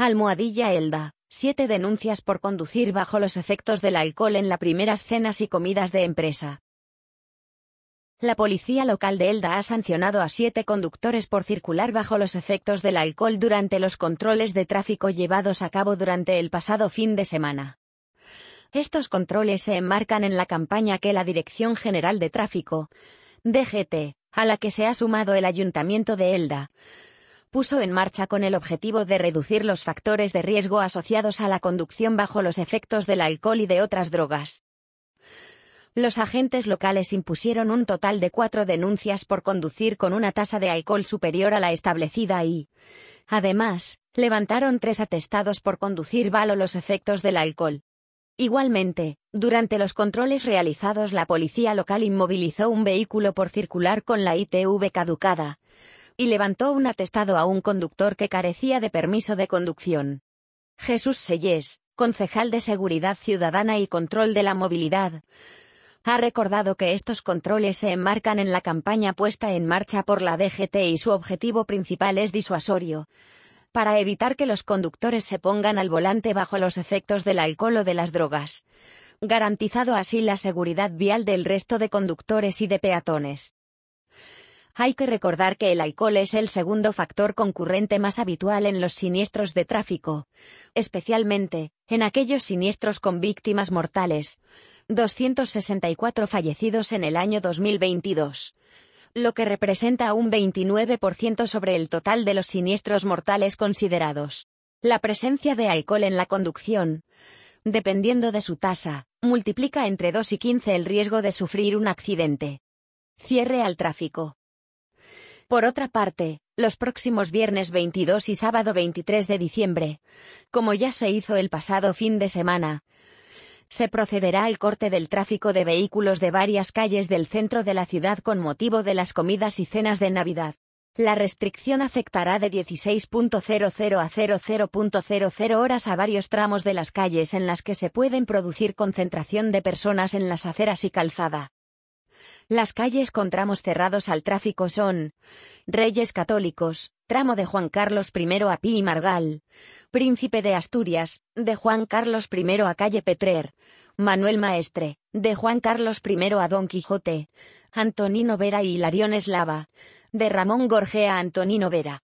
Almohadilla Elda, 7 denuncias por conducir bajo los efectos del alcohol en las primeras cenas y comidas de empresa. La policía local de Elda ha sancionado a 7 conductores por circular bajo los efectos del alcohol durante los controles de tráfico llevados a cabo durante el pasado fin de semana. Estos controles se enmarcan en la campaña que la Dirección General de Tráfico, DGT, a la que se ha sumado el Ayuntamiento de Elda, puso en marcha con el objetivo de reducir los factores de riesgo asociados a la conducción bajo los efectos del alcohol y de otras drogas. Los agentes locales impusieron un total de 4 denuncias por conducir con una tasa de alcohol superior a la establecida y, además, levantaron 3 atestados por conducir bajo los efectos del alcohol. Igualmente, durante los controles realizados la policía local inmovilizó un vehículo por circular con la ITV caducada y levantó un atestado a un conductor que carecía de permiso de conducción. Jesús Sellés, concejal de Seguridad Ciudadana y Control de la Movilidad, ha recordado que estos controles se enmarcan en la campaña puesta en marcha por la DGT y su objetivo principal es disuasorio, para evitar que los conductores se pongan al volante bajo los efectos del alcohol o de las drogas, garantizando así la seguridad vial del resto de conductores y de peatones. Hay que recordar que el alcohol es el segundo factor concurrente más habitual en los siniestros de tráfico, especialmente en aquellos siniestros con víctimas mortales, 264 fallecidos en el año 2022, lo que representa un 29% sobre el total de los siniestros mortales considerados. La presencia de alcohol en la conducción, dependiendo de su tasa, multiplica entre 2 y 15 el riesgo de sufrir un accidente. Cierre al tráfico. Por otra parte, los próximos viernes 22 y sábado 23 de diciembre, como ya se hizo el pasado fin de semana, se procederá al corte del tráfico de vehículos de varias calles del centro de la ciudad con motivo de las comidas y cenas de Navidad. La restricción afectará de 16:00 a 00:00 horas a varios tramos de las calles en las que se pueden producir concentración de personas en las aceras y calzada. Las calles con tramos cerrados al tráfico son Reyes Católicos, tramo de Juan Carlos I a Pi y Margal, Príncipe de Asturias, de Juan Carlos I a calle Petrer, Manuel Maestre, de Juan Carlos I a Don Quijote, Antonino Vera y Hilarión Eslava, de Ramón Gorgea a Antonino Vera.